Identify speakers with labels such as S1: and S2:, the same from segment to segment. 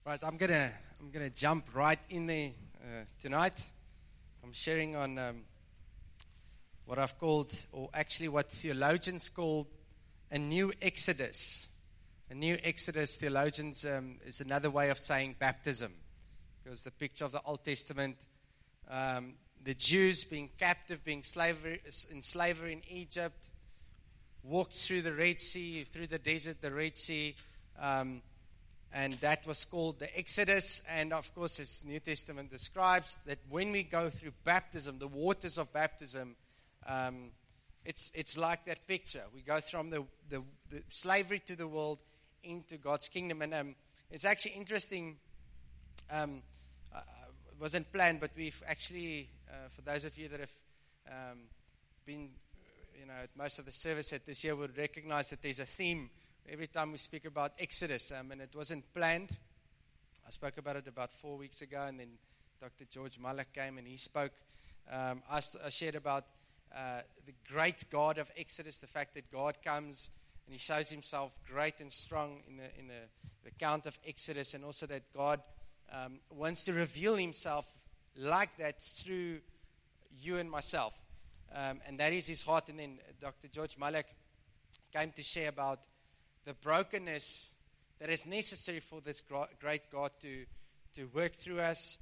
S1: Right, I'm gonna jump right in there tonight. I'm sharing on what I've called, or actually what theologians call, a new Exodus. A new Exodus, theologians is another way of saying baptism, because the picture of the Old Testament, the Jews being captive, being in slavery in Egypt, walked through the Red Sea, through the desert, the Red Sea. And that was called the Exodus. And of course, as New Testament describes, that when we go through baptism, the waters of baptism, it's like that picture. We go from the slavery to the world into God's kingdom. And it's actually interesting. It wasn't planned, but we've actually, for those of you that have been, at most of the service at this year, would recognize that there's a theme every time we speak about Exodus, and it wasn't planned. I spoke about it about 4 weeks ago, and then Dr. George Malak came and he spoke. I shared about the great God of Exodus, the fact that God comes and he shows himself great and strong in the account of Exodus, and also that God wants to reveal himself like that through you and myself. And that is his heart. And then Dr. George Malak came to share about the brokenness that is necessary for this great God to work through us.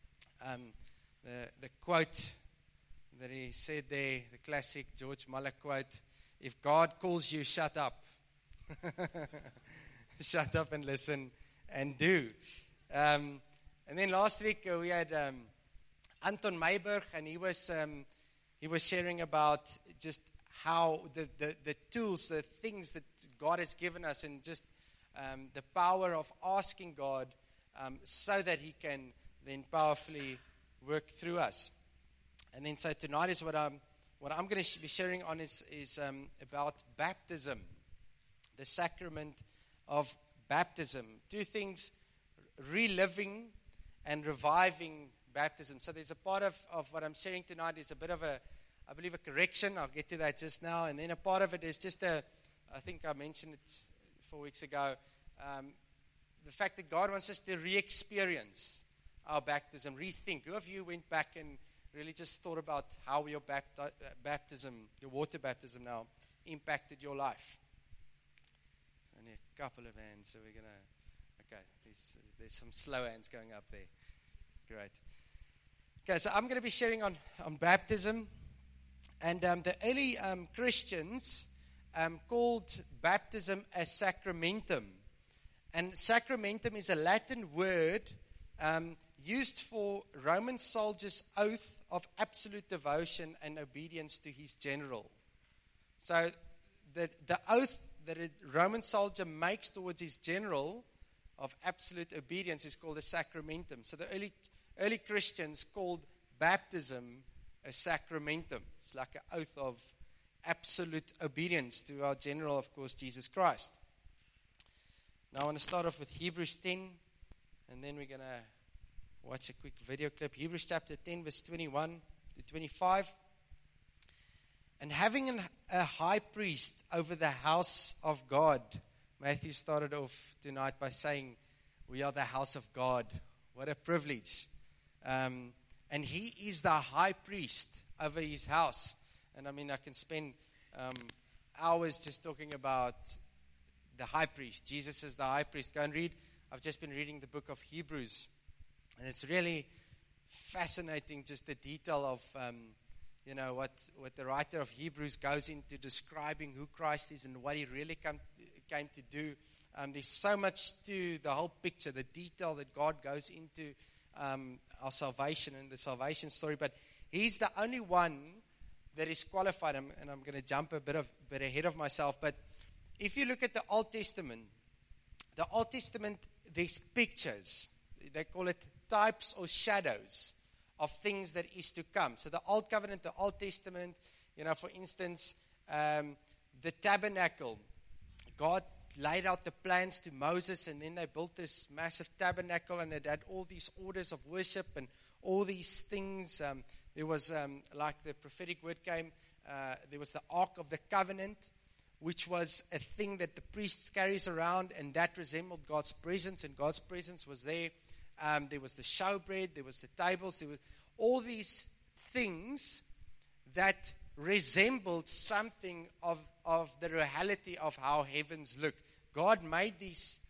S1: The quote that he said there, the classic George Malak quote, "If God calls you, shut up." Shut up and listen and do. And then last week we had Anton Meiberg, and he was sharing about just how the tools, the things that God has given us, and just the power of asking God so that he can then powerfully work through us. And then so tonight is what I'm going to be sharing on is about baptism, the sacrament of baptism. Two things: reliving and reviving baptism. So there's a part of what I'm sharing tonight is a bit of I believe a correction. I'll get to that just now. And then a part of it is just I think I mentioned it 4 weeks ago, the fact that God wants us to re-experience our baptism, rethink. Who of you went back and really just thought about how your baptism, your water baptism now, impacted your life? Only a couple of hands, so we're going to, okay, there's some slow hands going up there. Great. Okay, so I'm going to be sharing on baptism. And the early Christians called baptism a sacramentum. And sacramentum is a Latin word used for Roman soldiers' oath of absolute devotion and obedience to his general. So the oath that a Roman soldier makes towards his general of absolute obedience is called a sacramentum. So the early Christians called baptism a sacramentum. It's like an oath of absolute obedience to our general, of course, Jesus Christ. Now I want to start off with Hebrews 10, and then we're going to watch a quick video clip. Hebrews chapter 10, verse 21 to 25. And having a high priest over the house of God. Matthew started off tonight by saying, we are the house of God. What a privilege. And he is the high priest over his house. And I mean, I can spend hours just talking about the high priest. Jesus is the high priest. Go and read. I've just been reading the book of Hebrews. And it's really fascinating, just the detail of, what the writer of Hebrews goes into describing who Christ is and what he really came to do. There's so much to the whole picture, the detail that God goes into our salvation and the salvation story, but he's the only one that is qualified. And I'm going to jump a bit ahead of myself, but if you look at the Old Testament, there's pictures. They call it types or shadows of things that is to come. So the Old Covenant, the Old Testament, for instance, the tabernacle, God laid out the plans to Moses, and then they built this massive tabernacle, and it had all these orders of worship and all these things. There was, like the prophetic word came, there was the Ark of the Covenant, which was a thing that the priest carries around, and that resembled God's presence, and God's presence was there. There was the showbread, there was the tables, there were all these things that resembled something of the reality of how heavens look. God made these,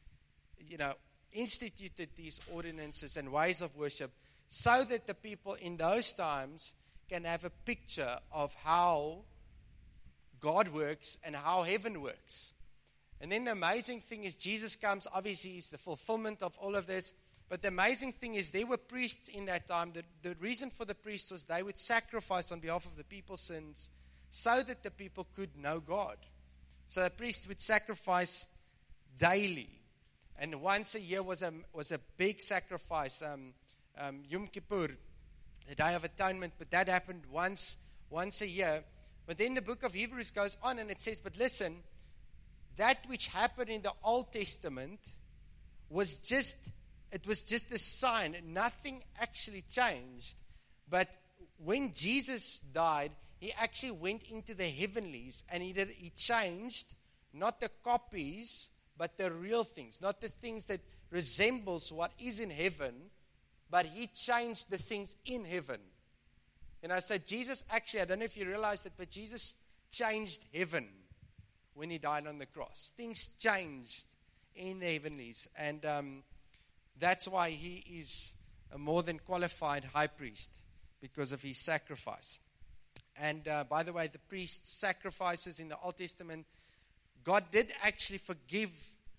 S1: instituted these ordinances and ways of worship so that the people in those times can have a picture of how God works and how heaven works. And then the amazing thing is Jesus comes, obviously he's the fulfillment of all of this. But the amazing thing is there were priests in that time. The reason for the priests was they would sacrifice on behalf of the people's sins so that the people could know God. So the priest would sacrifice daily. And once a year was a big sacrifice, Yom Kippur, the Day of Atonement, but that happened once a year. But then the book of Hebrews goes on and it says, but listen, that which happened in the Old Testament was just a sign. Nothing actually changed. But when Jesus died, he actually went into the heavenlies and he changed not the copies, but the real things. Not the things that resembles what is in heaven, but he changed the things in heaven. So Jesus actually, I don't know if you realize that, but Jesus changed heaven when he died on the cross. Things changed in the heavenlies. And that's why he is a more than qualified high priest, because of his sacrifice. And by the way, the priest's sacrifices in the Old Testament, God did actually forgive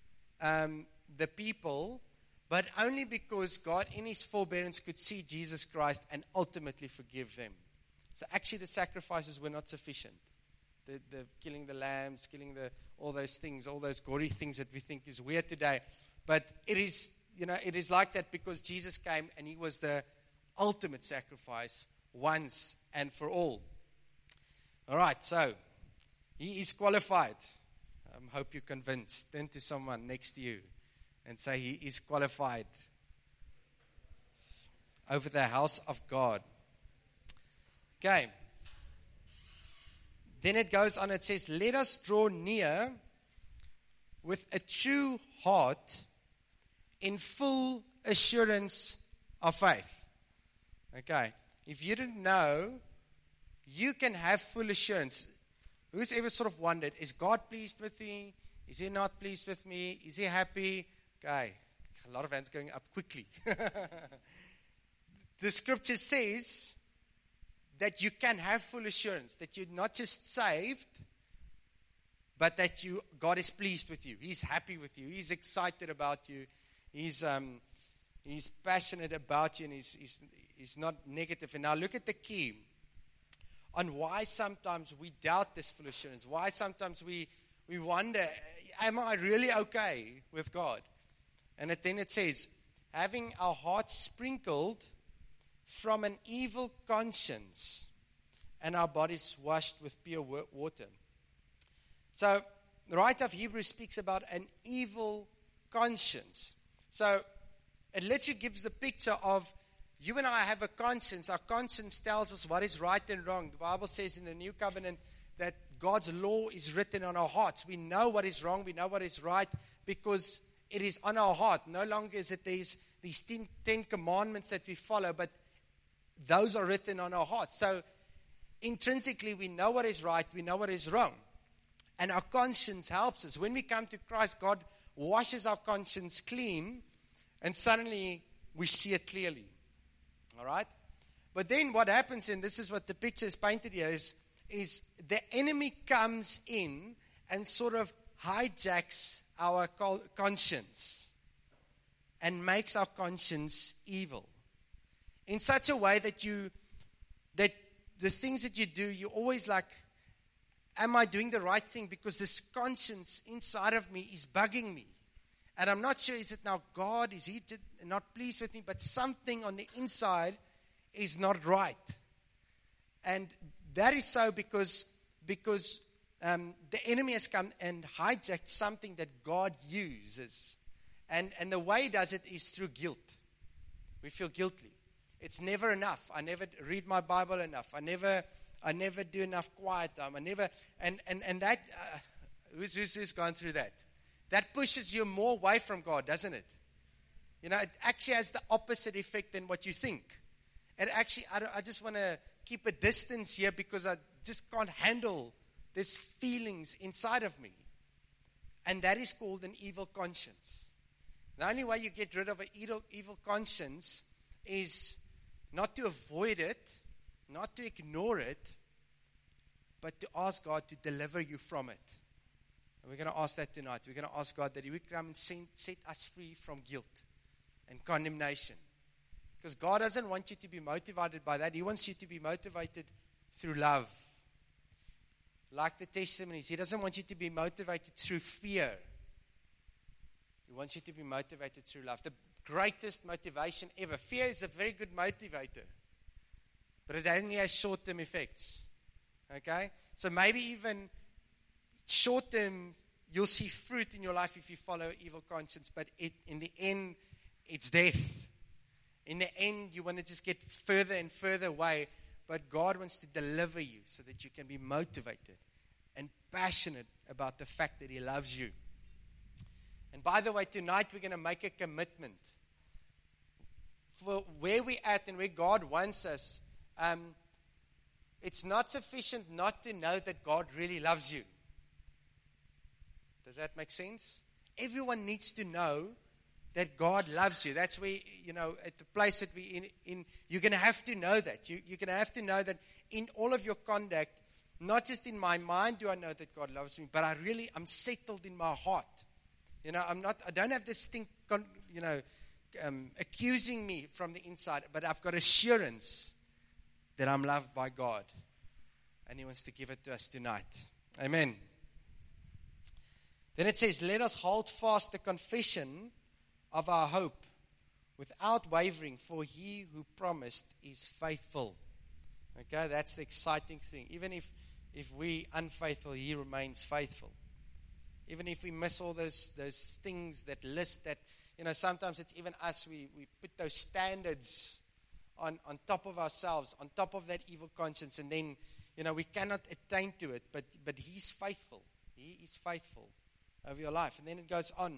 S1: the people, but only because God in his forbearance could see Jesus Christ and ultimately forgive them. So actually the sacrifices were not sufficient. The killing the lambs, killing all those things, all those gory things that we think is weird today. But it is, it is like that because Jesus came and he was the ultimate sacrifice once and for all. All right, so he is qualified. I hope you're convinced. Turn to someone next to you and say he is qualified over the house of God. Okay. Then it goes on, it says, let us draw near with a true heart in full assurance of faith. Okay. If you didn't know, you can have full assurance. Who's ever sort of wondered, is God pleased with me? Is he not pleased with me? Is he happy? Okay. A lot of hands going up quickly. The scripture says that you can have full assurance, that you're not just saved, but that God is pleased with you. He's happy with you. He's excited about you. He's passionate about you, and he's not negative. And now look at the key on why sometimes we doubt this full assurance. Why sometimes we wonder, am I really okay with God? And then it says, having our hearts sprinkled from an evil conscience and our bodies washed with pure water. So the writer of Hebrews speaks about an evil conscience. So it literally gives the picture of you and I have a conscience. Our conscience tells us what is right and wrong. The Bible says in the New Covenant that God's law is written on our hearts. We know what is wrong. We know what is right because it is on our heart. No longer is it these 10 commandments that we follow, but those are written on our hearts. So intrinsically, we know what is right. We know what is wrong. And our conscience helps us. When we come to Christ, God washes our conscience clean, and suddenly we see it clearly. All right? But then what happens, and this is what the picture is painted here, is the enemy comes in and sort of hijacks our conscience and makes our conscience evil. In such a way that the things that you do, you're always like, am I doing the right thing? Because this conscience inside of me is bugging me. And I'm not sure, is it now God? Is he not pleased with me? But something on the inside is not right. And that is so because the enemy has come and hijacked something that God uses. And the way he does it is through guilt. We feel guilty. It's never enough. I never read my Bible enough. I never do enough quiet time. And that Who's gone through that? That pushes you more away from God, doesn't it? You know, it actually has the opposite effect than what you think. It actually, I just want to keep a distance here because I just can't handle these feelings inside of me. And that is called an evil conscience. The only way you get rid of an evil conscience is not to avoid it, not to ignore it, but to ask God to deliver you from it. And we're going to ask that tonight. We're going to ask God that He would come and set us free from guilt and condemnation. Because God doesn't want you to be motivated by that. He wants you to be motivated through love. Like the testimonies, He doesn't want you to be motivated through fear. He wants you to be motivated through love. The greatest motivation ever. Fear is a very good motivator, but it only has short-term effects. Okay? So maybe even short-term, you'll see fruit in your life if you follow evil conscience, but in the end, it's death. In the end, you want to just get further and further away, but God wants to deliver you so that you can be motivated and passionate about the fact that He loves you. And by the way, tonight we're going to make a commitment. For where we're at and where God wants us, it's not sufficient not to know that God really loves you. Does that make sense? Everyone needs to know that God loves you. That's where, at the place that we're in you're going to have to know that. You're going to have to know that in all of your conduct, not just in my mind do I know that God loves me, but I'm settled in my heart. I don't have this thing, accusing me from the inside, but I've got assurance that I'm loved by God. And He wants to give it to us tonight. Amen. Then it says, let us hold fast the confession of our hope without wavering, for He who promised is faithful. Okay, that's the exciting thing. Even if we're unfaithful, He remains faithful. Even if we miss all those things, that list that, sometimes it's even us, we put those standards on top of ourselves, on top of that evil conscience, and then, we cannot attain to it, but He's faithful. He is faithful over your life. And then it goes on.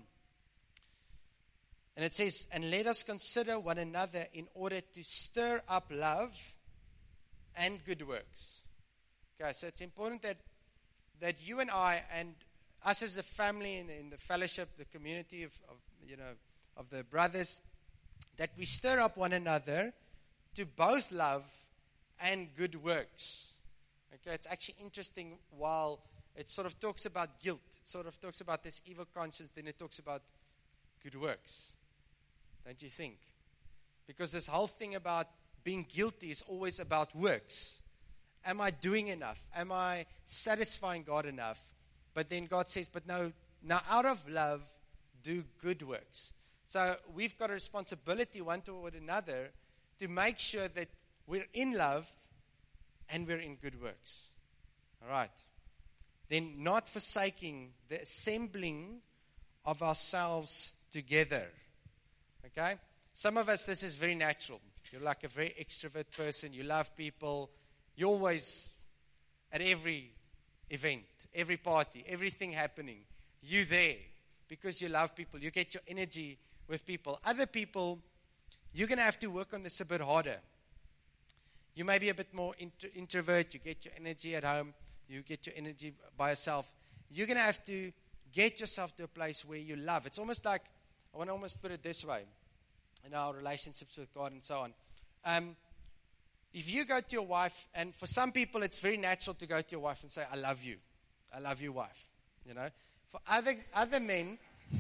S1: And it says, and let us consider one another in order to stir up love and good works. Okay, so it's important that you and I and us as a family in the fellowship, the community of the brothers, that we stir up one another to both love and good works. Okay, it's actually interesting. While it sort of talks about guilt, it sort of talks about this evil conscience, then it talks about good works. Don't you think? Because this whole thing about being guilty is always about works. Am I doing enough? Am I satisfying God enough? But then God says, but no, now out of love, do good works. So we've got a responsibility one toward another to make sure that we're in love and we're in good works. All right. Then not forsaking the assembling of ourselves together. Okay? Some of us, this is very natural. You're like a very extrovert person. You love people. You're always at every event, every party, everything happening. You there because you love people. You get your energy with people. Other people, you're going to have to work on this a bit harder. You may be a bit more introvert. You get your energy at home. You get your energy by yourself. You're going to have to get yourself to a place where you love. It's almost like, I want to almost put it this way, in our relationships with God and so on. If you go to your wife, and for some people it's very natural to go to your wife and say, I love you. I love you, wife. For other men,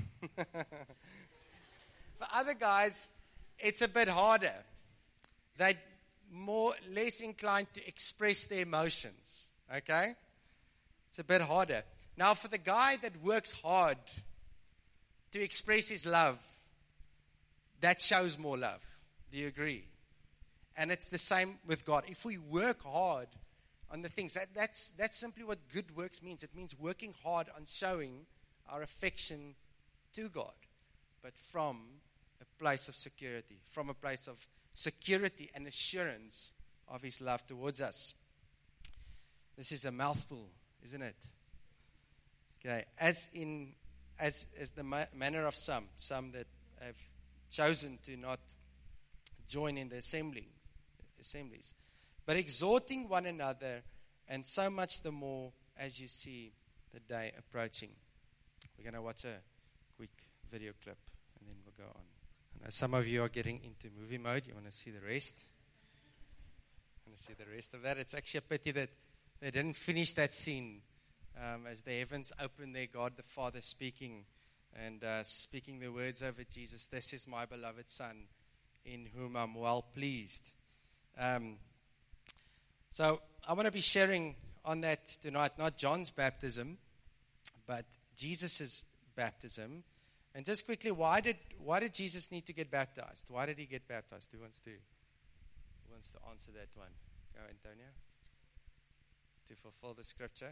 S1: for other guys, it's a bit harder. They're less inclined to express their emotions. Okay? It's a bit harder. Now, for the guy that works hard to express his love, that shows more love. Do you agree? And it's the same with God. If we work hard on the things, that's simply what good works means. It means working hard on showing our affection to God, but from a place of security, from a place of security and assurance of His love towards us. This is a mouthful, isn't it? Okay, as the manner of some that have chosen to not join in the assemblies, but exhorting one another, and so much the more as you see the day approaching. We're going to watch a quick video clip, and then we'll go on. I know some of you are getting into movie mode. You want to see the rest? Want to see the rest of that? It's actually a pity that they didn't finish that scene as the heavens open there, God the Father speaking and speaking the words over Jesus. This is my beloved Son, in whom I'm well pleased. So I want to be sharing on that tonight, not John's baptism, but Jesus' baptism. And just quickly, why did Jesus need to get baptized? Why did he get baptized? Who wants to answer that one? Go, Antonia. To fulfill the scripture.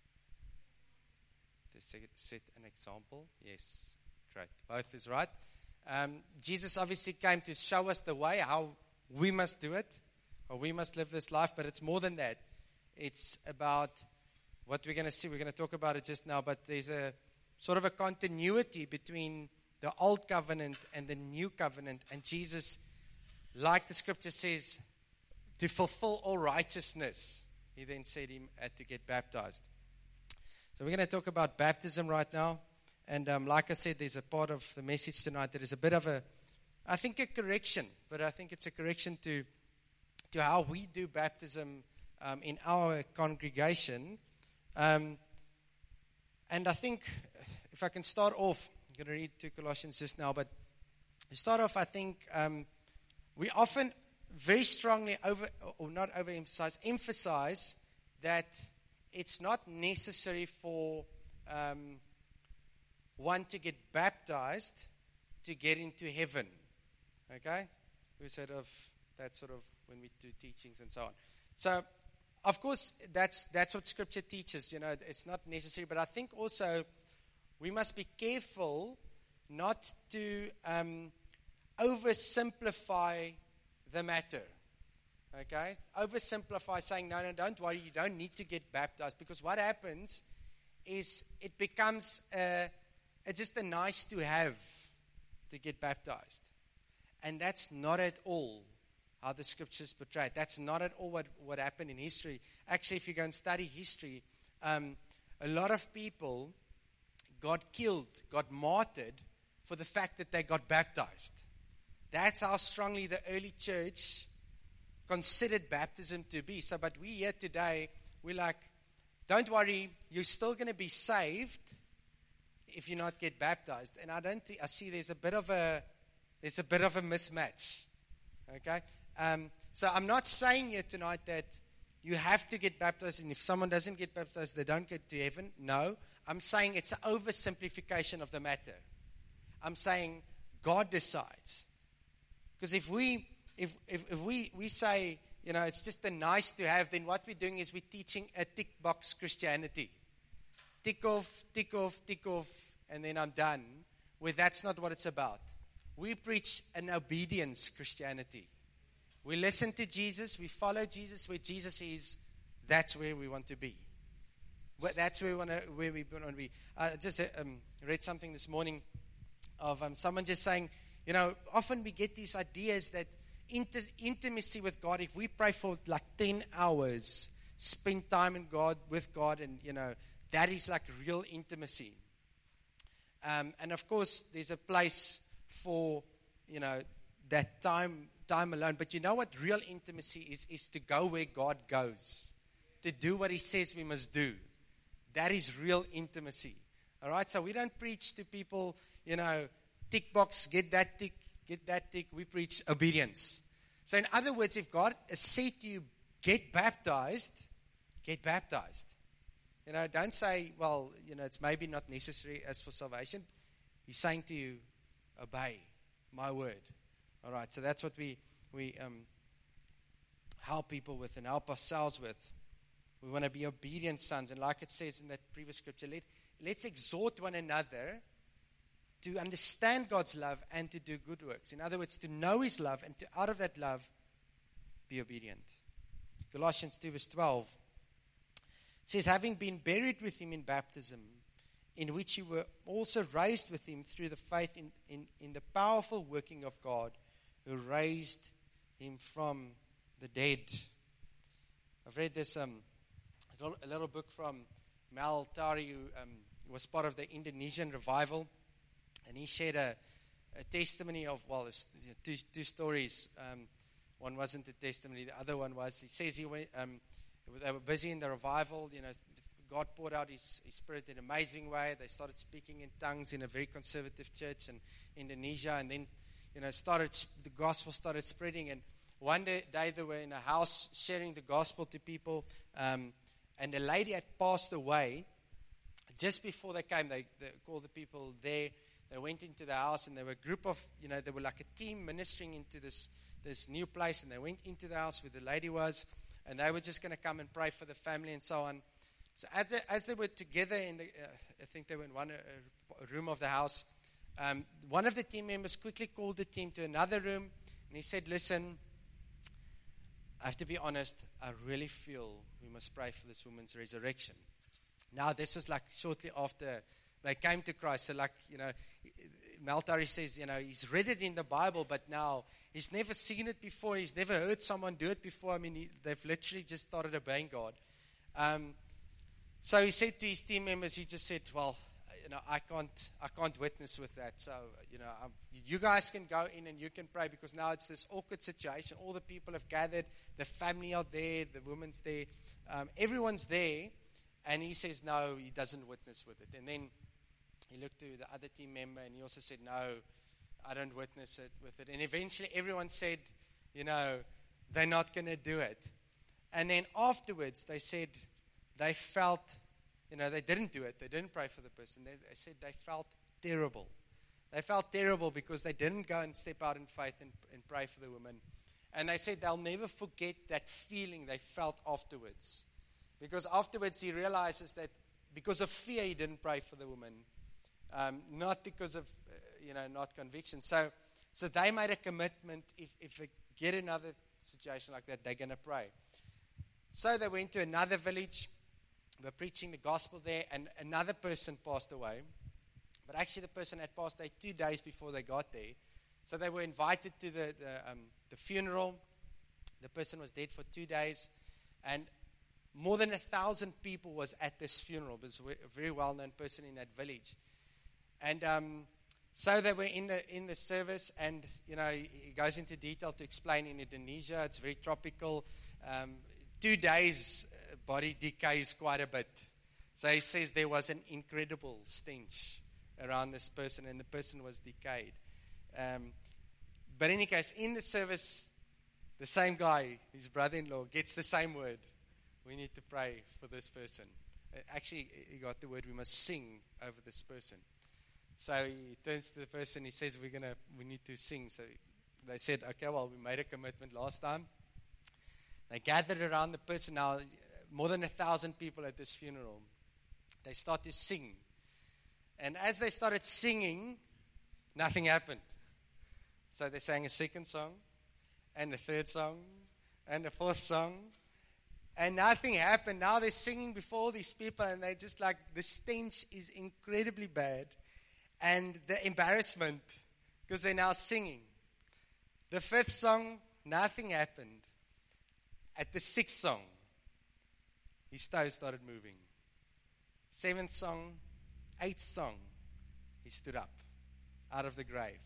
S1: To set an example. Yes, great. Both is right. Jesus obviously came to show us the way, how we must do it, or we must live this life, but it's more than that. It's about what we're going to see. We're going to talk about it just now, but there's a sort of a continuity between the old covenant and the new covenant. And Jesus, like the scripture says, to fulfill all righteousness, he then said he had to get baptized. So we're going to talk about baptism right now. And like I said, there's a part of the message tonight that is a bit of a correction, but I think it's a correction to how we do baptism in our congregation. And I think if I can start off, I'm going to read 2 Colossians just now, but to start off, I think we often very strongly emphasize that it's not necessary for one to get baptized to get into heaven. Okay? We said of that sort of when we do teachings and so on. So, of course, that's what Scripture teaches. You know, it's not necessary. But I think also we must be careful not to oversimplify the matter. Okay? Oversimplify, saying, no, don't worry, you don't need to get baptized. Because what happens is it becomes just a nice to have to get baptized. And that's not at all how the scriptures portray it. That's not at all what happened in history. Actually, if you go and study history, a lot of people got killed, got martyred for the fact that they got baptized. That's how strongly the early church considered baptism to be. So, but we here today, we're like, don't worry, you're still going to be saved if you not get baptized. And I see there's a bit of a mismatch. Okay? So I'm not saying here tonight that you have to get baptized, and if someone doesn't get baptized, they don't get to heaven. No. I'm saying it's an oversimplification of the matter. I'm saying God decides. Because if we say, you know, it's just a nice to have, then what we're doing is we're teaching a tick box Christianity. Tick off, and then I'm done. Where that's not what it's about. We preach an obedience Christianity. We listen to Jesus, we follow Jesus. Where Jesus is, that's where we want to be. That's where we want to be. I just read something this morning of someone just saying, you know, often we get these ideas that intimacy with God, if we pray for like 10 hours, spend time with God, and, you know, that is like real intimacy. And of course, there's a place for, you know, that time alone. But you know what real intimacy is to go where God goes, to do what He says we must do. That is real intimacy. All right? So we don't preach to people, you know, tick box, get that tick. We preach obedience. So in other words, if God has said to you, get baptized, get baptized. You know, don't say, well, you know, it's maybe not necessary as for salvation. He's saying to you, obey my word. All right, so that's what we help people with and help ourselves with. We want to be obedient sons. And like it says in that previous scripture, let's exhort one another to understand God's love and to do good works. In other words, to know His love and to, out of that love, be obedient. Colossians 2 verse 12 says, having been buried with Him in baptism, in which you were also raised with him through the faith in the powerful working of God, who raised him from the dead. I've read this a little book from Mal Tari, who was part of the Indonesian revival, and he shared a testimony of, well, there's two stories. One wasn't a testimony, the other one was, he says he went, they were busy in the revival, God poured out his Spirit in an amazing way. They started speaking in tongues in a very conservative church in Indonesia, and then, the gospel started spreading. And one day they were in a house sharing the gospel to people, and a lady had passed away. Just before they came, they called the people there. They went into the house, and there were a group of, they were like a team ministering into this new place, and they went into the house where the lady was, and they were just going to come and pray for the family and so on. So as they were together I think they were in one room of the house, one of the team members quickly called the team to another room, and he said, listen, I have to be honest, I really feel we must pray for this woman's resurrection. Now, this was like shortly after they came to Christ. So Maltari says, he's read it in the Bible, but now he's never seen it before. He's never heard someone do it before. I mean, they've literally just started obeying God. So he said to his team members, he just said, well, I can't witness with that. So, you guys can go in and you can pray, because now it's this awkward situation. All the people have gathered. The family are there. The woman's there. Everyone's there. And he says, no, he doesn't witness with it. And then he looked to the other team member and he also said, no, I don't witness it with it. And eventually everyone said, they're not going to do it. And then afterwards they said they felt, they didn't do it. They didn't pray for the person. They said they felt terrible. They felt terrible because they didn't go and step out in faith and pray for the woman. And they said they'll never forget that feeling they felt afterwards. Because afterwards he realizes that because of fear he didn't pray for the woman, not because of, not conviction. So they made a commitment, if they get another situation like that, they're going to pray. So they went to another village, were preaching the gospel there, and another person passed away. But actually the person had passed away 2 days before they got there. So they were invited to the funeral. The person was dead for 2 days, and more than 1,000 people was at this funeral. It was a very well-known person in that village. And so they were in the service, and he goes into detail to explain in Indonesia. It's very tropical. 2 days, body decays quite a bit. So he says there was an incredible stench around this person, and the person was decayed. But in any case, in the service, the same guy, his brother-in-law, gets the same word. We need to pray for this person. Actually, he got the word, we must sing over this person. So he turns to the person, he says, we need to sing. So they said, okay, well, we made a commitment last time. They gathered around the person. Now, more than 1,000 people at this funeral. They start to sing. And as they started singing, nothing happened. So they sang a second song, and a third song, and a fourth song. And nothing happened. Now they're singing before all these people, and they just like, the stench is incredibly bad. And the embarrassment, because they're now singing. The fifth song, nothing happened. At the sixth song, his toes started moving. Seventh song, eighth song, he stood up out of the grave.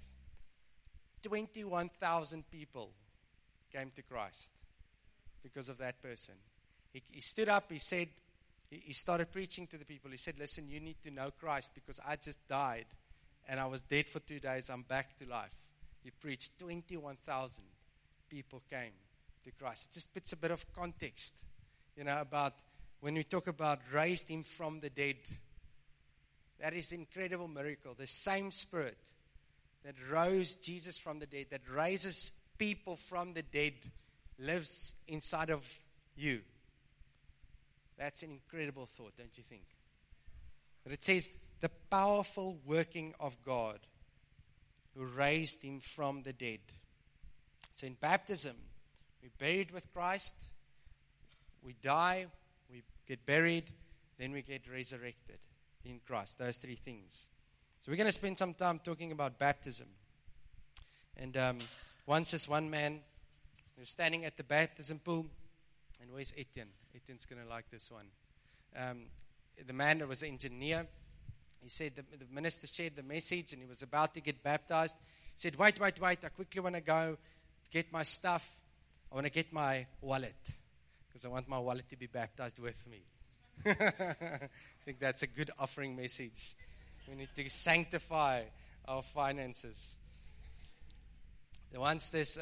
S1: 21,000 people came to Christ because of that person. He stood up, he said, he started preaching to the people. He said, listen, you need to know Christ because I just died and I was dead for 2 days. I'm back to life. He preached. 21,000 people came to Christ. It just puts a bit of context, about when we talk about raised him from the dead. That is an incredible miracle. The same Spirit that rose Jesus from the dead, that raises people from the dead, lives inside of you. That's an incredible thought, don't you think? But it says, the powerful working of God who raised him from the dead. So in baptism, we're buried with Christ, we die, we get buried, then we get resurrected. in Christ. Those three things. So we're going to spend some time talking about baptism. And once this one man was standing at the baptism pool, and where's Etienne? Etienne's going to like this one. The man that was the engineer, he said the minister shared the message, and he was about to get baptized. He said, wait, I quickly want to go get my stuff. I want to get my wallet, because I want my wallet to be baptized with me. I think that's a good offering message. We need to sanctify our finances. There was this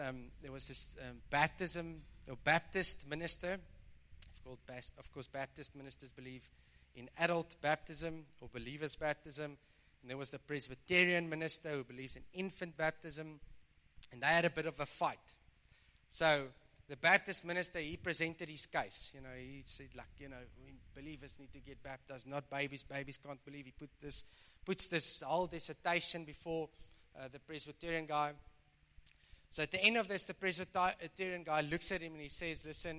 S1: Baptist minister. Of course, Baptist ministers believe in adult baptism or believers' baptism. And there was the Presbyterian minister who believes in infant baptism. And they had a bit of a fight. So the Baptist minister, he presented his case. He said, believers need to get baptized, not babies. Babies can't believe. He puts this whole dissertation before the Presbyterian guy. So at the end of this, the Presbyterian guy looks at him and he says, listen,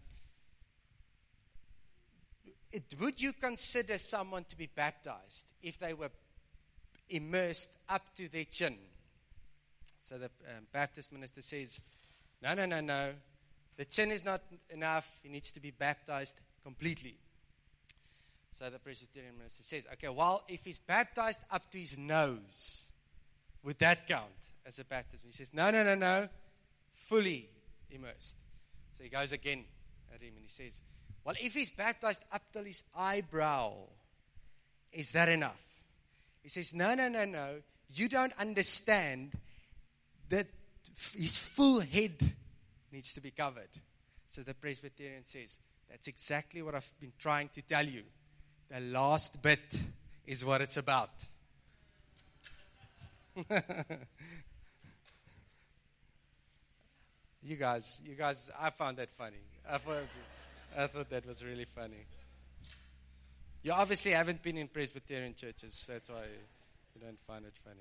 S1: would you consider someone to be baptized if they were immersed up to their chin? So the Baptist minister says, no. The chin is not enough. He needs to be baptized completely. So the Presbyterian minister says, okay, well, if he's baptized up to his nose, would that count as a baptism? He says, no, fully immersed. So he goes again at him and he says, well, if he's baptized up till his eyebrow, is that enough? He says, no, you don't understand that his full head needs to be covered. So the Presbyterian says, that's exactly what I've been trying to tell you. The last bit is what it's about. You guys, I found that funny. I thought that was really funny. You obviously haven't been in Presbyterian churches. That's why you don't find it funny.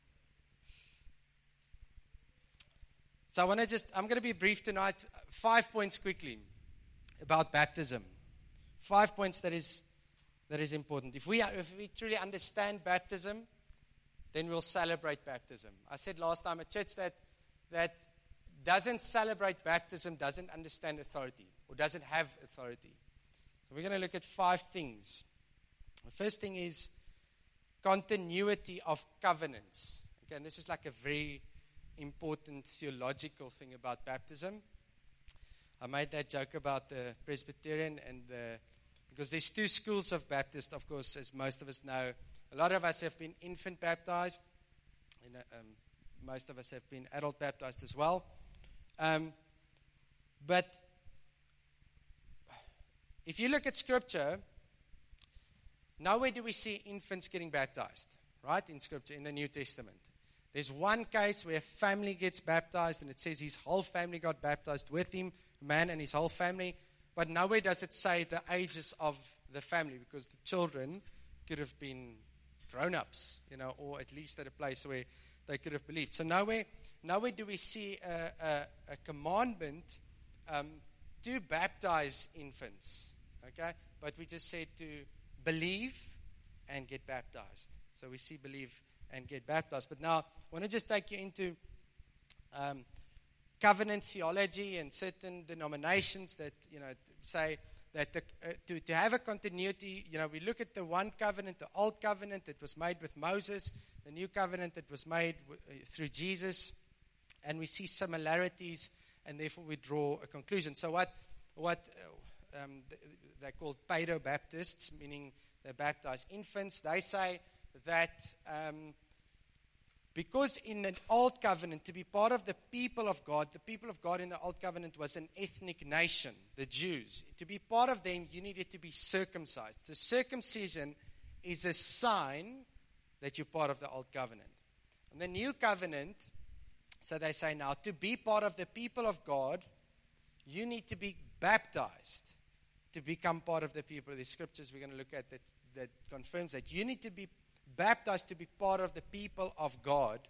S1: So I'm going to be brief tonight. 5 points quickly about baptism. 5 points that is important. If we truly understand baptism, then we'll celebrate baptism. I said last time, a church that doesn't celebrate baptism doesn't understand authority or doesn't have authority. So we're going to look at 5 things. The first thing is continuity of covenants. Okay, and this is like a very important theological thing about baptism. I made that joke about the Presbyterian because there's 2 schools of Baptists, of course, as most of us know. A lot of us have been infant baptized, and most of us have been adult baptized as well. But if you look at Scripture, nowhere do we see infants getting baptized, right, in Scripture, in the New Testament. There's one case where a family gets baptized, and it says his whole family got baptized with him, man and his whole family. But nowhere does it say the ages of the family, because the children could have been grown-ups, or at least at a place where they could have believed. So nowhere do we see a commandment to baptize infants, okay? But we just said to believe and get baptized. So we see believe and get baptized. But now I want to just take you into covenant theology and certain denominations that say that to have a continuity, we look at the one covenant, the old covenant that was made with Moses, the new covenant that was made through Jesus, and we see similarities, and therefore we draw a conclusion. So what they're called Paedo-Baptists, meaning they baptize infants. They say that because in the Old Covenant, to be part of the people of God in the Old Covenant was an ethnic nation, the Jews. To be part of them, you needed to be circumcised. So circumcision is a sign that you're part of the Old Covenant. And the New Covenant, so they say now, to be part of the people of God, you need to be baptized to become part of the people. The scriptures we're going to look at that confirms that. You need to be baptized to be part of the people of God.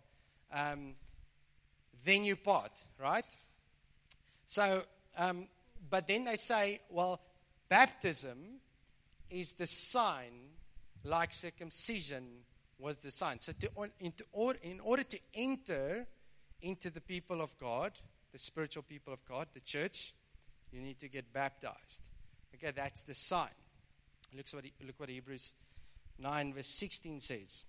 S1: Then you're part, right? So, but then they say, well, baptism is the sign like circumcision was the sign. So in order to enter into the people of God, the spiritual people of God, the church, you need to get baptized. Okay, that's the sign. Look what Hebrews 9 verse 16 says.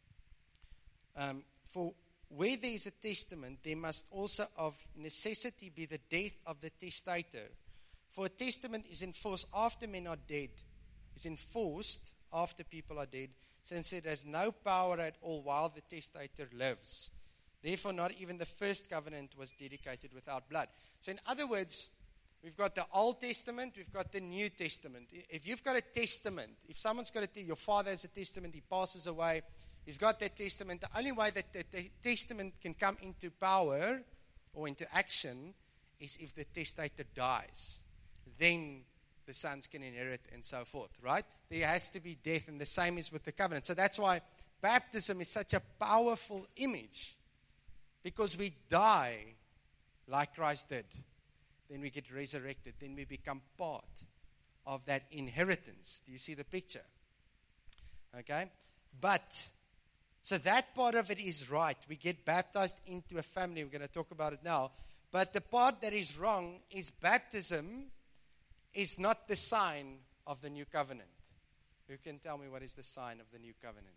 S1: For where there is a testament, there must also of necessity be the death of the testator. For a testament is enforced after men are dead, is enforced after people are dead, since it has no power at all while the testator lives. Therefore, not even the first covenant was dedicated without blood. So in other words, we've got the Old Testament, we've got the New Testament. If you've got a testament, if someone's got your father has a testament, he passes away, he's got that testament. The only way that the testament can come into power or into action is if the testator dies. Then the sons can inherit and so forth, right? There has to be death, and the same is with the covenant. So that's why baptism is such a powerful image, because we die like Christ did. Then we get resurrected. Then we become part of that inheritance. Do you see the picture? Okay? But, so that part of it is right. We get baptized into a family. We're going to talk about it now. But the part that is wrong is baptism is not the sign of the new covenant. Who can tell me what is the sign of the new covenant?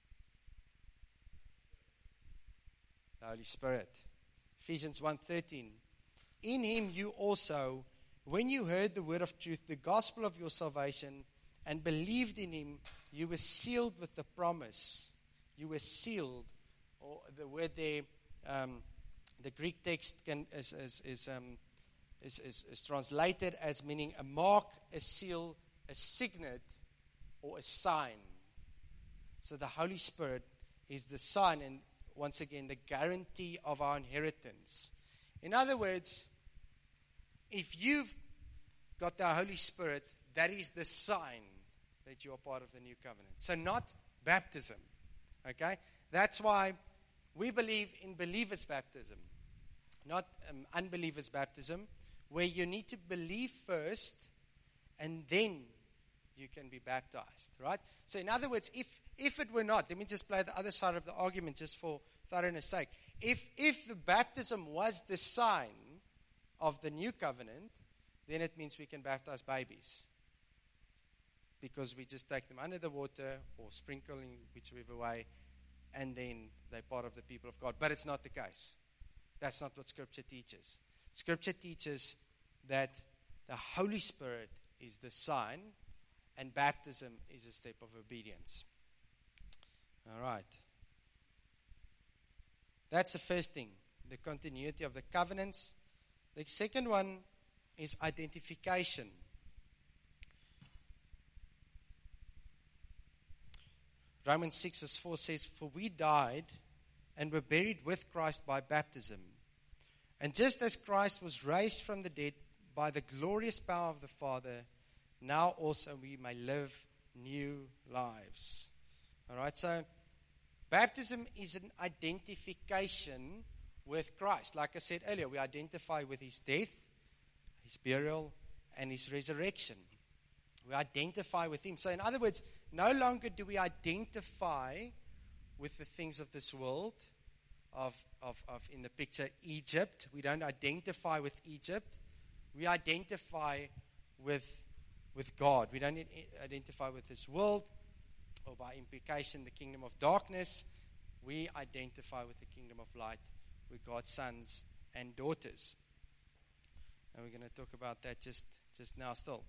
S1: The Holy Spirit. Ephesians 1:13. In him you also, when you heard the word of truth, the gospel of your salvation, and believed in him, you were sealed with the promise. You were sealed. Or the word there, the Greek text is translated as meaning a mark, a seal, a signet, or a sign. So the Holy Spirit is the sign, and once again, the guarantee of our inheritance. In other words, if you've got the Holy Spirit, that is the sign that you are part of the new covenant. So not baptism. Okay? That's why we believe in believers' baptism, not unbelievers' baptism, where you need to believe first and then you can be baptized, right? So in other words, if it were not, let me just play the other side of the argument just for thoroughness sake. If the baptism was the sign of the new covenant, then it means we can baptize babies, because we just take them under the water or sprinkle in whichever way, and then they're part of the people of God. But it's not the case. That's not what Scripture teaches. Scripture teaches that the Holy Spirit is the sign, and baptism is a step of obedience. All right. That's the first thing, the continuity of the covenants. The second one is identification. Romans 6 verse 4 says, "For we died and were buried with Christ by baptism. And just as Christ was raised from the dead by the glorious power of the Father, now also we may live new lives." All right, so baptism is an identification with Christ. Like I said earlier, we identify with his death, his burial, and his resurrection. We identify with him. So in other words, no longer do we identify with the things of this world, of in the picture Egypt. We don't identify with Egypt. We identify with God. We don't identify with this world, or by implication the kingdom of darkness. We identify with the kingdom of light. We're God's sons and daughters. And we're going to talk about that just now still.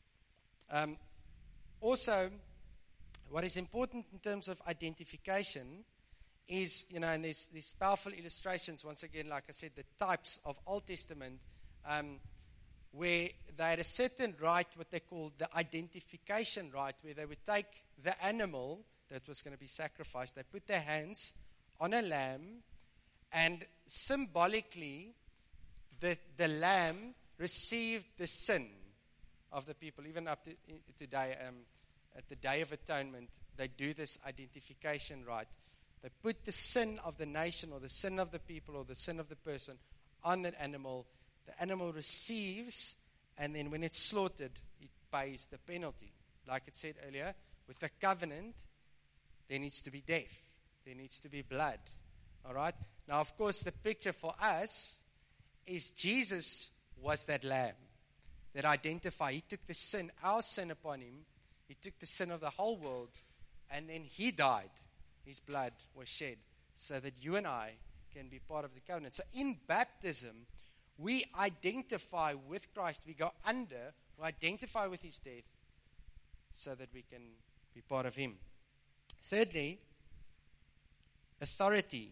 S1: Also, what is important in terms of identification is, and there's these powerful illustrations, once again, like I said, the types of Old Testament, where they had a certain rite, what they called the identification rite, where they would take the animal that was going to be sacrificed, they put their hands on a lamb, and symbolically, the lamb received the sin of the people. Even up to today, at the Day of Atonement, they do this identification rite. They put the sin of the nation, or the sin of the people, or the sin of the person on that animal. The animal receives, and then when it's slaughtered, it pays the penalty. Like it said earlier, With a covenant, there needs to be death. There needs to be blood. All right? Now, of course, the picture for us is Jesus was that lamb that identified. He took the sin, our sin upon him. He took the sin of the whole world, and then he died. His blood was shed so that you and I can be part of the covenant. So in baptism, we identify with Christ. We go under, we identify with his death so that we can be part of him. Thirdly, authority.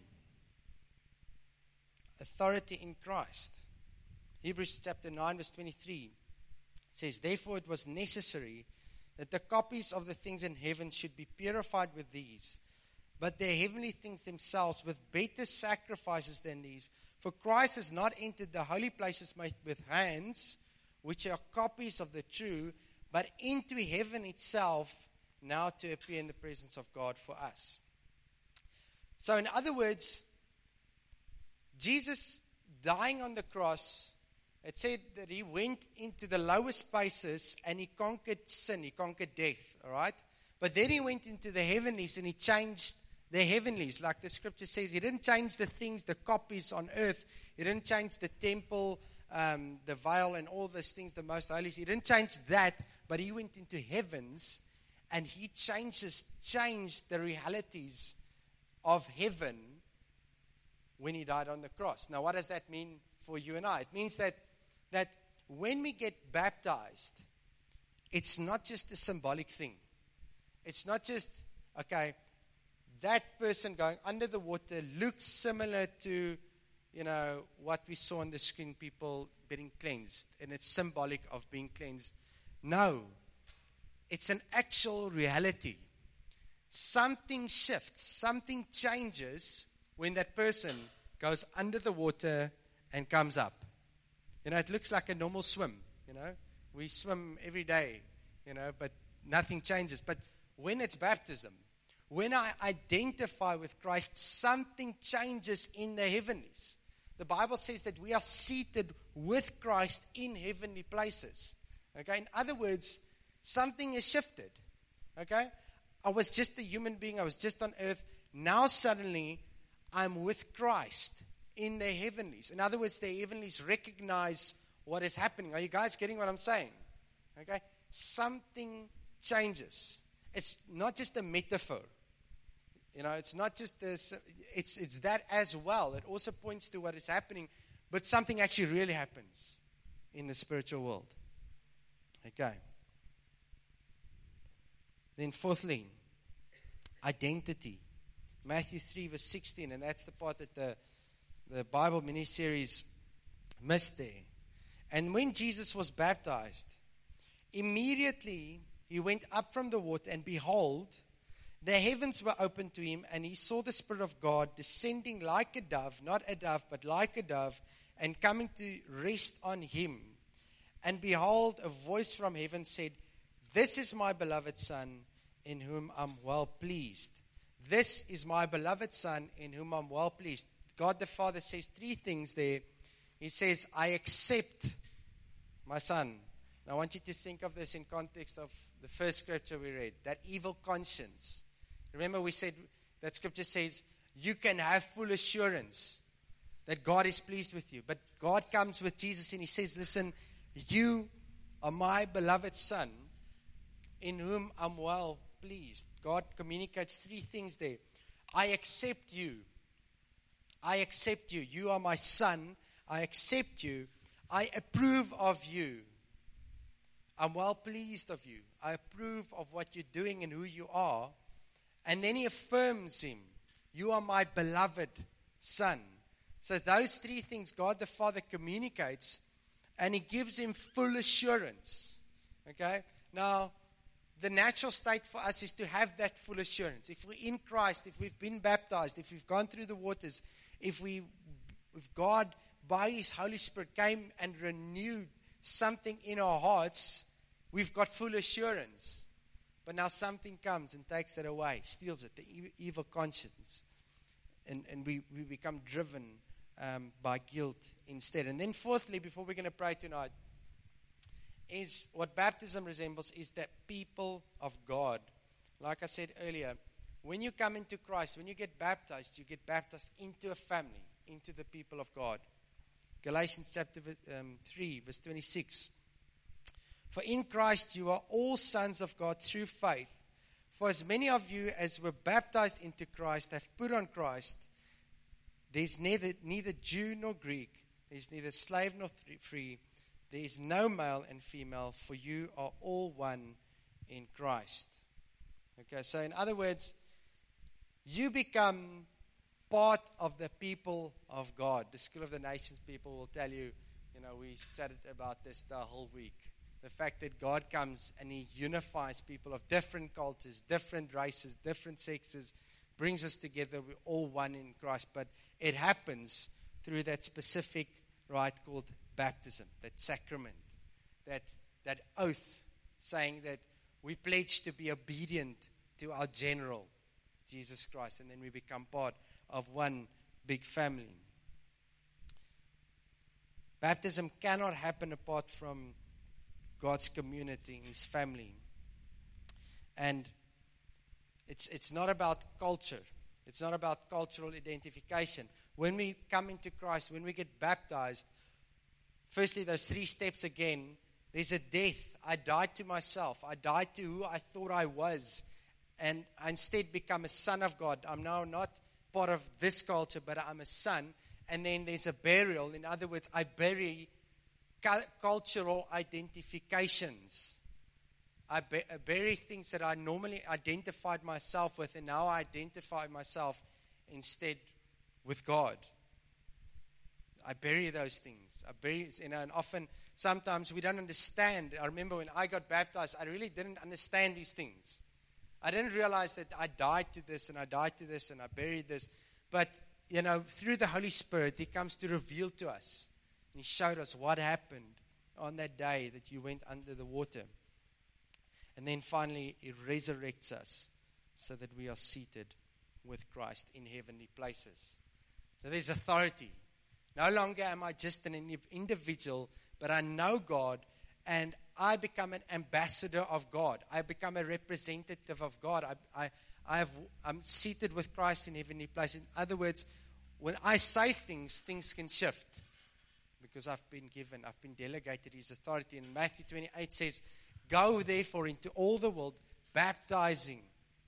S1: Authority in Christ. Hebrews chapter 9 verse 23 says, therefore it was necessary that the copies of the things in heaven should be purified with these, but the heavenly things themselves with better sacrifices than these. For Christ has not entered the holy places made with hands, which are copies of the true, but into heaven itself, now to appear in the presence of God for us. So in other words, Jesus dying on the cross, it said that he went into the lowest places and he conquered sin, he conquered death, all right? But then he went into the heavenlies and he changed the heavenlies. Like the scripture says, he didn't change the things, the copies on earth. He didn't change the temple, the veil and all those things, the most holy. He didn't change that, but he went into heavens and he changed the realities of heaven when he died on the cross. Now, what does that mean for you and I? It means that when we get baptized, it's not just a symbolic thing. It's not just, okay, that person going under the water looks similar to, what we saw on the screen, people being cleansed, and it's symbolic of being cleansed. No, it's an actual reality. Something shifts, something changes when that person goes under the water and comes up. It looks like a normal swim, We swim every day, but nothing changes. But when it's baptism, when I identify with Christ, something changes in the heavenlies. The Bible says that we are seated with Christ in heavenly places. Okay? In other words, something has shifted. Okay? I was just a human being. I was just on earth. Now suddenly, I'm with Christ in the heavenlies. In other words, the heavenlies recognize what is happening. Are you guys getting what I'm saying? Okay? Something changes. It's not just a metaphor. It's not just this. It's that as well. It also points to what is happening, but something actually really happens in the spiritual world. Okay. Then fourthly, identity. Matthew 3 verse 16, and that's the part that the Bible mini-series missed there. And when Jesus was baptized, immediately he went up from the water, and behold, the heavens were opened to him, and he saw the Spirit of God descending like a dove, not a dove, but like a dove, and coming to rest on him. And behold, a voice from heaven said, this is my beloved Son, in whom I'm well pleased. This is my beloved Son, in whom I'm well pleased. God the Father says three things there. He says, I accept my Son. Now I want you to think of this in context of the first scripture we read, that evil conscience. Remember we said, that scripture says, you can have full assurance that God is pleased with you. But God comes with Jesus and he says, listen, you are my beloved Son, in whom I'm well pleased. God communicates three things there. I accept you. I accept you. You are my Son. I accept you. I approve of you. I'm well pleased of you. I approve of what you're doing and who you are. And then he affirms him. You are my beloved Son. So those three things God the Father communicates, and he gives him full assurance. Okay? Now, the natural state for us is to have that full assurance. If we're in Christ, if we've been baptized, if we've gone through the waters, if God, by his Holy Spirit, came and renewed something in our hearts, we've got full assurance. But now something comes and takes that away, steals it, the evil conscience. And we become driven by guilt instead. And then fourthly, before we're going to pray tonight, is what baptism resembles is that people of God like I said earlier, when you come into Christ, when you get baptized into a family, into the people of God. Galatians chapter 3, verse 26. For in Christ you are all sons of God through faith. For as many of you as were baptized into Christ have put on Christ. There's neither Jew nor Greek. There's neither slave nor free. There is no male and female, for you are all one in Christ. Okay, so in other words, you become part of the people of God. The School of the Nations people will tell you, we chatted about this the whole week. The fact that God comes and He unifies people of different cultures, different races, different sexes, brings us together. We're all one in Christ. But it happens through that specific rite called baptism, that sacrament, that oath saying that we pledge to be obedient to our general, Jesus Christ, and then we become part of one big family. Baptism cannot happen apart from God's community, His family. And it's not about culture. It's not about cultural identification. When we come into Christ, when we get baptized, firstly, those 3 steps again, there's a death. I died to myself. I died to who I thought I was. And I instead become a son of God. I'm now not part of this culture, but I'm a son. And then there's a burial. In other words, I bury cultural identifications. I bury things that I normally identified myself with, and now I identify myself instead with God. I bury those things. And often, sometimes we don't understand. I remember when I got baptized, I really didn't understand these things. I didn't realize that I died to this, and I died to this, and I buried this. But, through the Holy Spirit, He comes to reveal to us. And He showed us what happened on that day that you went under the water. And then finally, He resurrects us so that we are seated with Christ in heavenly places. So there's authority. No longer am I just an individual, but I know God, and I become an ambassador of God. I become a representative of God. I'm seated with Christ in heavenly places. In other words, when I say things, things can shift. Because I've been delegated His authority. And Matthew 28 says, go therefore into all the world, baptizing.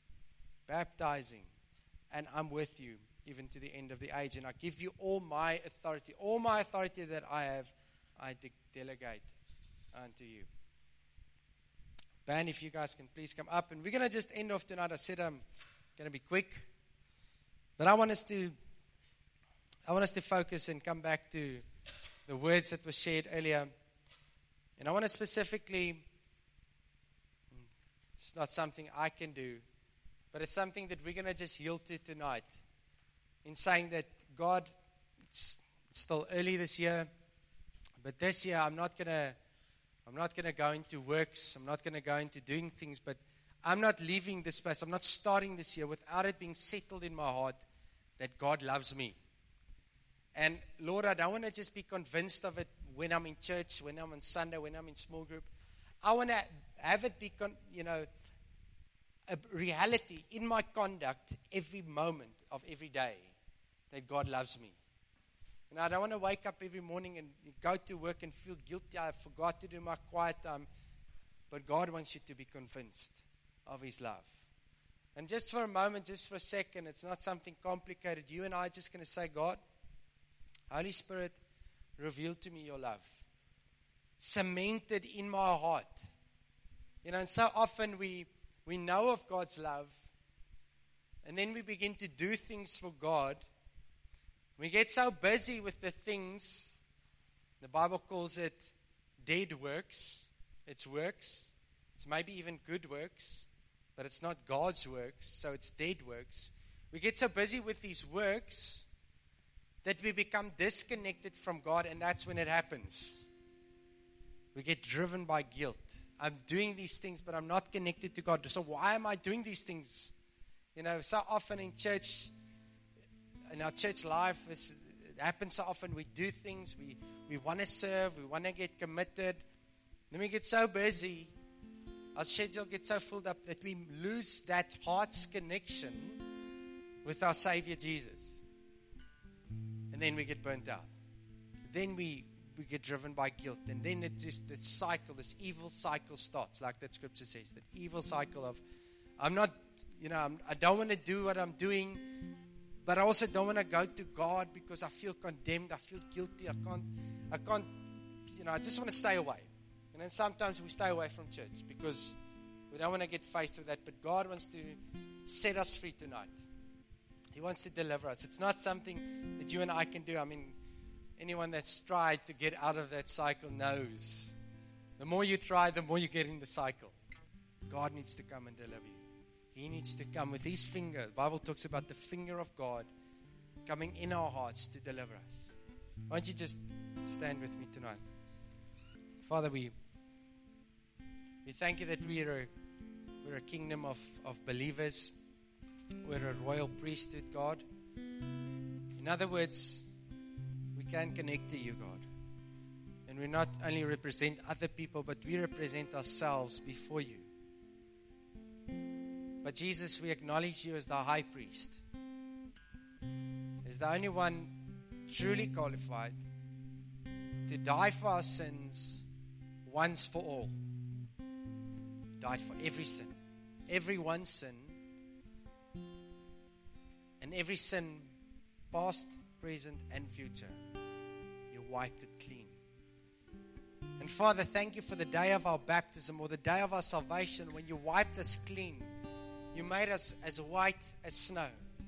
S1: And I'm with you even to the end of the age. And I give you all my authority that I have, I delegate unto you. Band, if you guys can please come up. And we're going to just end off tonight. I said I'm going to be quick. But I want us to focus and come back to the words that were shared earlier. And I want to specifically, it's not something I can do, but it's something that we're going to just yield to tonight. In saying that, God, it's still early this year, but this year I'm not going to go into works. I'm not going to go into doing things, but I'm not leaving this place. I'm not starting this year without it being settled in my heart that God loves me. And Lord, I don't want to just be convinced of it when I'm in church, when I'm on Sunday, when I'm in small group. I want to have it be, a reality in my conduct every moment of every day that God loves me. And I don't want to wake up every morning and go to work and feel guilty. I forgot to do my quiet time. But God wants you to be convinced of His love. And just for a moment, just for a second, it's not something complicated. You and I are just going to say, God, Holy Spirit, reveal to me your love. Cemented in my heart. And so often we know of God's love. And then we begin to do things for God. We get so busy with the things. The Bible calls it dead works. It's works. It's maybe even good works. But it's not God's works. So it's dead works. We get so busy with these works that we become disconnected from God, and that's when it happens. We get driven by guilt. I'm doing these things, but I'm not connected to God. So why am I doing these things? So often in church, in our church life, it happens so often. We do things, we want to serve, we want to get committed. Then we get so busy our schedule gets so filled up that we lose that heart's connection with our Savior Jesus. And then we get burnt out. Then we get driven by guilt. And then it just, this cycle, this evil cycle starts, like that scripture says. That evil cycle of, I don't want to do what I'm doing, but I also don't want to go to God because I feel condemned, I feel guilty, I can't, I just want to stay away. And then sometimes we stay away from church because we don't want to get faced with that. But God wants to set us free tonight. He wants to deliver us. It's not something that you and I can do. I mean, anyone that's tried to get out of that cycle knows. The more you try, the more you get in the cycle. God needs to come and deliver you. He needs to come with His finger. The Bible talks about the finger of God coming in our hearts to deliver us. Why don't you just stand with me tonight? Father, we thank you that we're a kingdom of believers. We're a royal priesthood, God. In other words, we can connect to you, God. And we not only represent other people, but we represent ourselves before you. But Jesus, we acknowledge you as the high priest, as the only one truly qualified to die for our sins once for all. Died for every sin, every one sin, and every sin, past, present, and future. You wiped it clean. And Father, thank you for the day of our baptism or the day of our salvation when you wiped us clean. You made us as white as snow.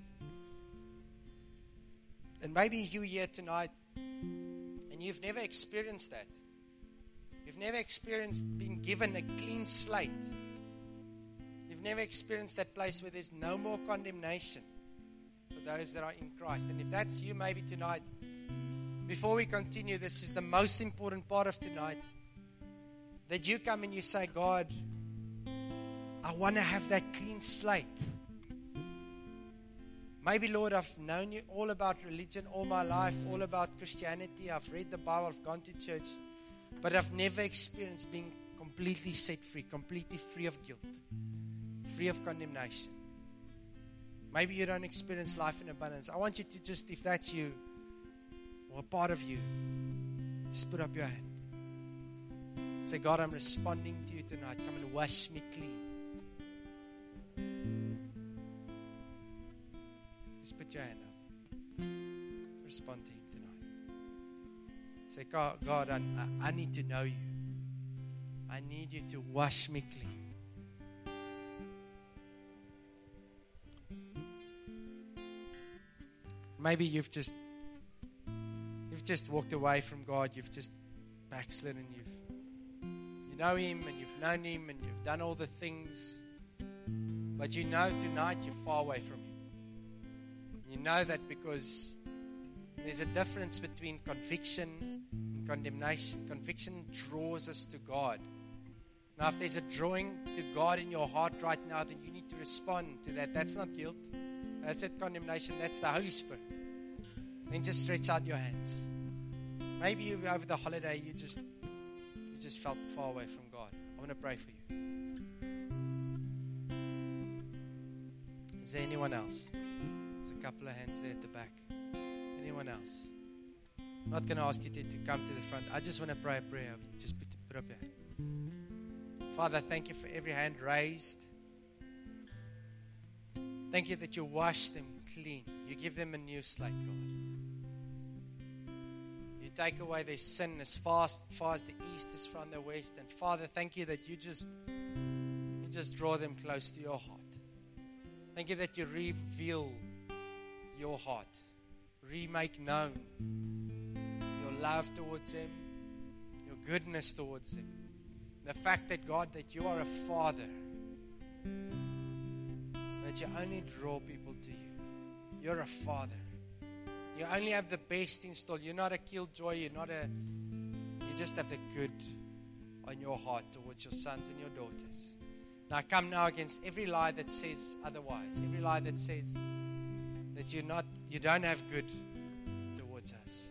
S1: And maybe you here tonight and you've never experienced that. You've never experienced being given a clean slate. You've never experienced that place where there's no more condemnation for those that are in Christ. And if that's you, maybe tonight, before we continue, this is the most important part of tonight, that you come and you say, God, I want to have that clean slate. Maybe, Lord, I've known you all about religion all my life, all about Christianity. I've read the Bible, I've gone to church, but I've never experienced being completely set free, completely free of guilt, free of condemnation. Maybe you don't experience life in abundance. I want you to just, if that's you, or a part of you, just put up your hand. Say, God, I'm responding to you tonight. Come and wash me clean. Just put your hand up. Respond to Him tonight. Say, God, I need to know you. I need you to wash me clean. Maybe you've just walked away from God. You've just backslidden. You know Him and you've known Him and you've done all the things. But you know tonight you're far away from Him. You know that because there's a difference between conviction and condemnation. Conviction draws us to God. Now, if there's a drawing to God in your heart right now, then you need to respond to that. That's not guilt. That's not condemnation. That's the Holy Spirit. Then just stretch out your hands. Maybe over the holiday you just felt far away from God. I want to pray for you. Is there anyone else? There's a couple of hands there at the back. Anyone else? I'm not going to ask you to come to the front. I just want to pray a prayer. Just put up your hand. Father, thank you for every hand raised. Thank you that you wash them clean. You give them a new slate, God. You take away their sin as far as the east is from the west. And Father, thank you that you just draw them close to your heart. Thank you that you reveal your heart. Remake known your love towards Him, your goodness towards Him. The fact that, God, that you are a Father, that you only draw people to you. You're a Father. You only have the best in store. You're not a killjoy. You just have the good on your heart towards your sons and your daughters. Now I come now against every lie that says otherwise. Every lie that says that you don't have good towards us.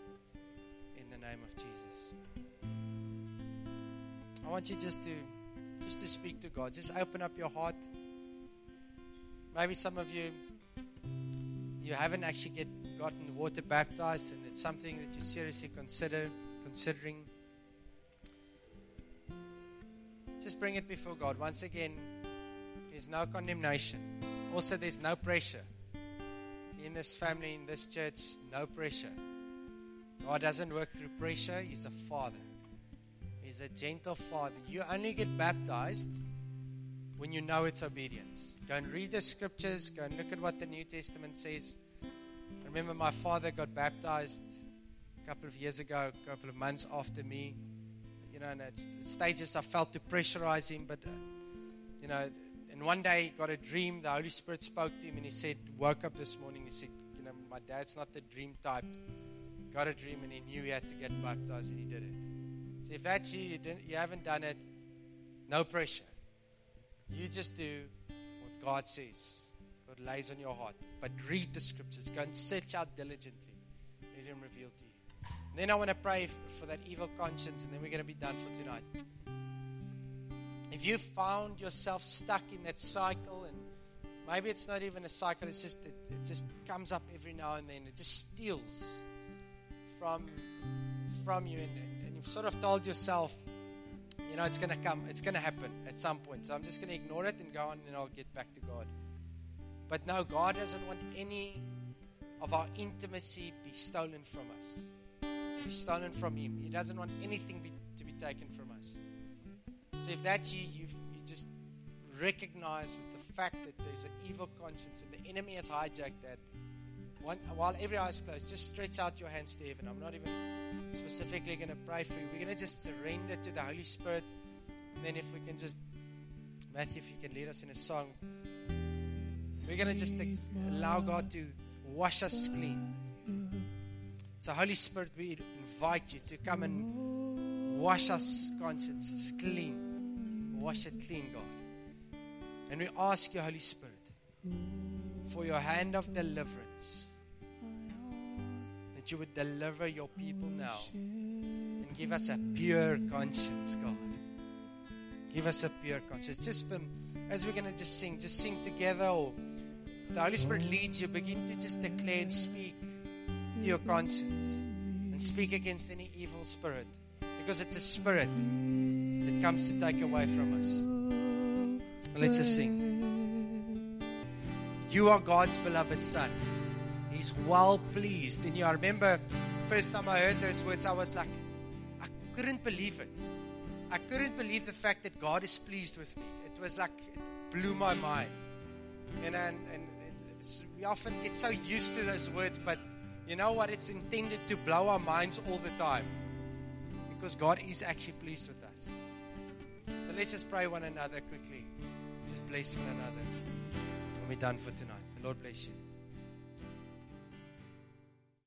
S1: In the name of Jesus. I want you just to just to speak to God. Just open up your heart. Maybe some of you haven't actually gotten water baptized, and it's something that you seriously considering. Just bring it before God. Once again, there's no condemnation. Also, there's no pressure. In this family, in this church, no pressure. God doesn't work through pressure. He's a father. He's a gentle father. You only get baptized when you know it's obedience. Go and read the scriptures. Go and look at what the New Testament says. I remember my father got baptized a couple of years ago, a couple of months after me. And at stages I felt to pressurize him, but, and one day he got a dream. The Holy Spirit spoke to him, and he said, woke up this morning, he said, my dad's not the dream type. Got a dream, and he knew he had to get baptized, and he did it. So if that's you, you haven't done it, no pressure. You just do what God says. God lays on your heart. But read the scriptures. Go and search out diligently. Let Him reveal to you. And then I want to pray for that evil conscience, and then we're going to be done for tonight. If you found yourself stuck in that cycle, and maybe it's not even a cycle, it's just it just comes up every now and then. It just steals from you, and you've sort of told yourself, it's going to come, it's going to happen at some point. So I'm just going to ignore it and go on, and I'll get back to God. But no, God doesn't want any of our intimacy be stolen from us, be stolen from Him. He doesn't want anything to be taken from us. So if that's you, you just recognize with the fact that there's an evil conscience and the enemy has hijacked that. While every eye is closed, just stretch out your hands to heaven. I'm not even specifically going to pray for you. We're going to just surrender to the Holy Spirit. And then if we can just, Matthew, if you can lead us in a song. We're going to just allow God to wash us clean. So Holy Spirit, we invite you to come and wash us consciences clean. Wash it clean, God. And we ask you, Holy Spirit, for your hand of deliverance, that you would deliver your people now and give us a pure conscience, God. Give us a pure conscience. Just as we're going to just sing together, or the Holy Spirit leads you, begin to just declare and speak to your conscience and speak against any evil spirit, because it's a spirit that comes to take away from us. Let's just sing. You are God's beloved Son. He's well pleased in you. I remember first time I heard those words, I was like, I couldn't believe it. I couldn't believe the fact that God is pleased with me. It was like, it blew my mind. And we often get so used to those words, but you know what? It's intended to blow our minds all the time, because God is actually pleased with us. So let's just pray one another quickly. Just bless one another. And we're done for tonight. The Lord bless you.